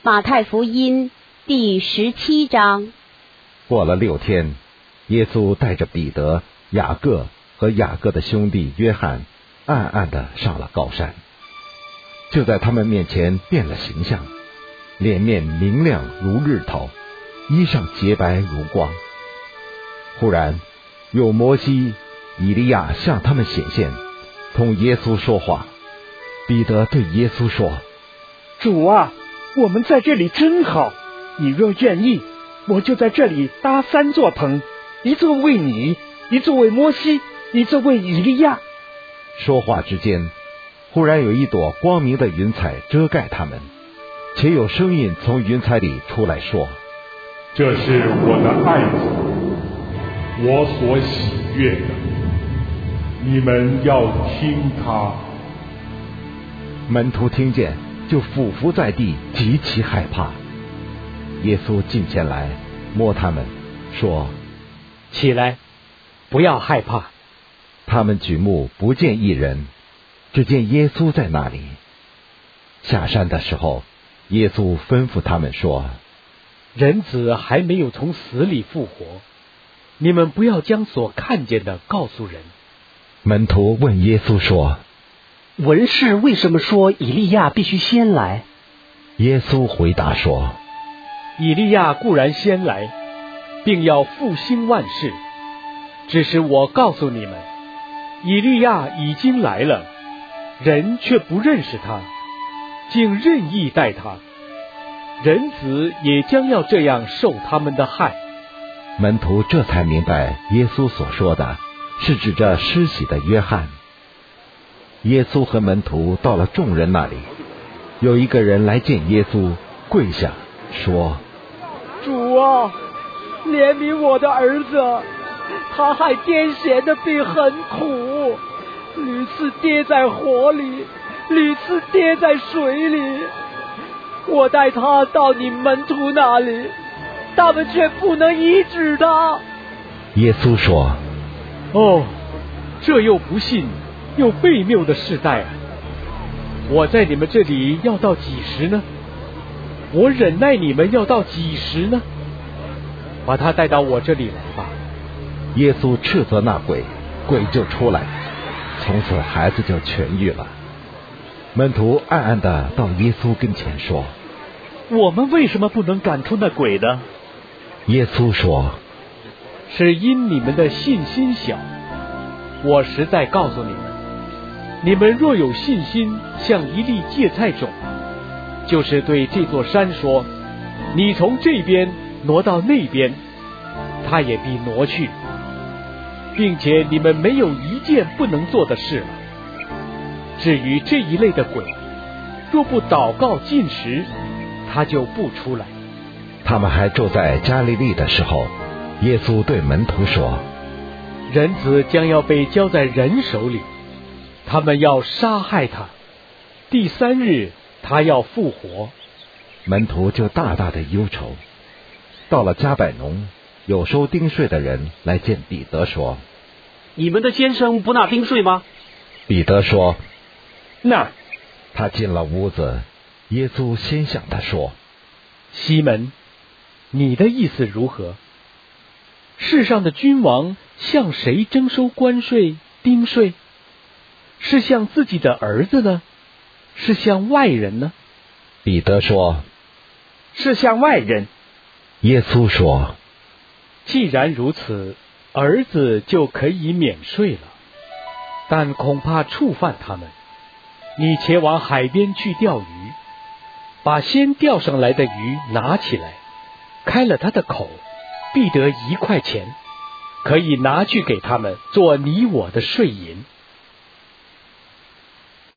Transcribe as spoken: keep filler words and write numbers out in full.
马太福音第十七章。 过了六天，耶稣带着彼得、雅各和雅各的兄弟约翰，暗暗地上了高山。就在他们面前变了形象，脸面明亮如日头，衣裳洁白如光。忽然有摩西、以利亚向他们显现，同耶稣说话。彼得对耶稣说： 主啊，我们在这里真好，你若愿意，我就在这里搭三座棚，一座为你，一座为摩西，一座为以利亚。 说话之间，忽然有一朵光明的云彩遮盖他们，且有声音从云彩里出来说： 这是我的爱子，我所喜悦的，你们要听他。 门徒听见，就俯伏在地，极其害怕。耶稣近前来，摸他们，说： 起来，不要害怕。 他们举目不见一人，只见耶稣在那里。下山的时候，耶稣吩咐他们说： 人子还没有从死里复活，你们不要将所看见的告诉人。 门徒问耶稣说： 文士为什么说以利亚必须先来？ 耶稣回答说： 以利亚固然先来，并要复兴万事，只是我告诉你们，以利亚已经来了，人却不认识他，竟任意待他，人子也将要这样受他们的害。 门徒这才明白耶稣所说的是指着施洗的约翰。耶稣和门徒到了众人那里，有一个人来见耶稣，跪下说： 主啊，怜悯我的儿子，他害癫痫的病很苦，屡次跌在火里，屡次跌在水里。我带他到你门徒那里，他们却不能医治他。 耶稣说： 哦，这又不信又悖谬的世代啊！我在你们这里要到几时呢？我忍耐你们要到几时呢？把他带到我这里来吧。 耶稣斥责那鬼，鬼就出来，从此孩子就痊愈了。门徒暗暗地到耶稣跟前说： 我们为什么不能赶出那鬼呢？ 耶稣说： 是因你们的信心小。我实在告诉你们，你们若有信心，像一粒芥菜种，就是对这座山说：你从这边挪到那边，它也必挪去，并且你们没有一件不能做的事了。至于这一类的鬼，若不祷告禁食，他就不出来。 他们还住在加利利的时候，耶稣对门徒说： 人子将要被交在人手里，他们要杀害他，第三日他要复活。 门徒就大大的忧愁。到了加百农，有收丁税的人来见彼得说： 你们的先生不纳丁税吗？ 彼得说： 那。 他进了屋子，耶稣先向他说： 西门，你的意思如何？世上的君王向谁征收关税、丁税？是向自己的儿子呢，是向外人呢？ 彼得说： 是向外人。 耶稣说： 既然如此，儿子就可以免税了，但恐怕触犯他们。你且往海边去钓鱼，把先钓上来的鱼拿起来，开了它的口，必得一块钱，可以拿去给他们做你我的税银。